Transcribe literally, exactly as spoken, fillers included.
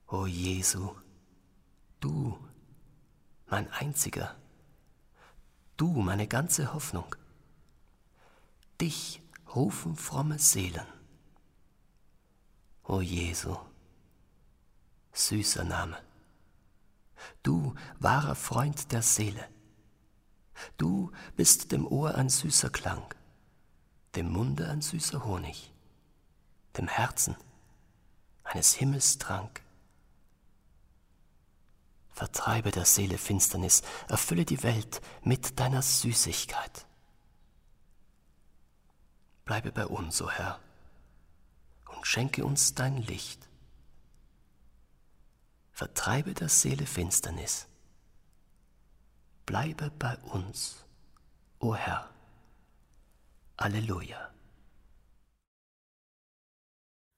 O Jesu, du, mein einziger, du, meine ganze Hoffnung. Dich rufen fromme Seelen. O Jesu, süßer Name, du, wahrer Freund der Seele. Du bist dem Ohr ein süßer Klang, dem Munde ein süßer Honig, dem Herzen eines Himmels Trank. Vertreibe der Seele Finsternis, erfülle die Welt mit deiner Süßigkeit. Bleibe bei uns, o Herr, und schenke uns dein Licht. Vertreibe der Seele Finsternis. Bleibe bei uns, o Herr. Alleluia.